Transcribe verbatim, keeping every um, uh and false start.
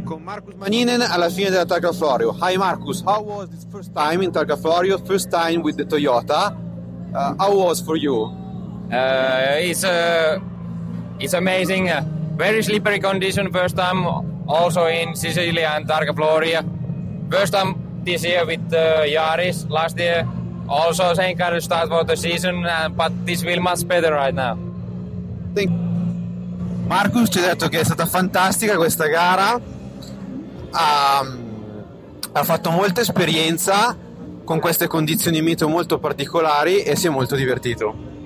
con Marcus Maninen alla fine della Targa Florio. Hi Marcus, how was this first time in Targa Florio? First time with the Toyota. Uh, how was for you? Uh, it's uh, it's amazing. Uh, very slippery condition first time. Also in Sicily and Targa Florio. First time this year with uh, Yaris. Last year also same kind of start for the season, uh, but this will much better right now. Thank Marcus ci ha detto che è stata fantastica questa gara. Ha, ha fatto molta esperienza con queste condizioni meteo molto particolari e si è molto divertito.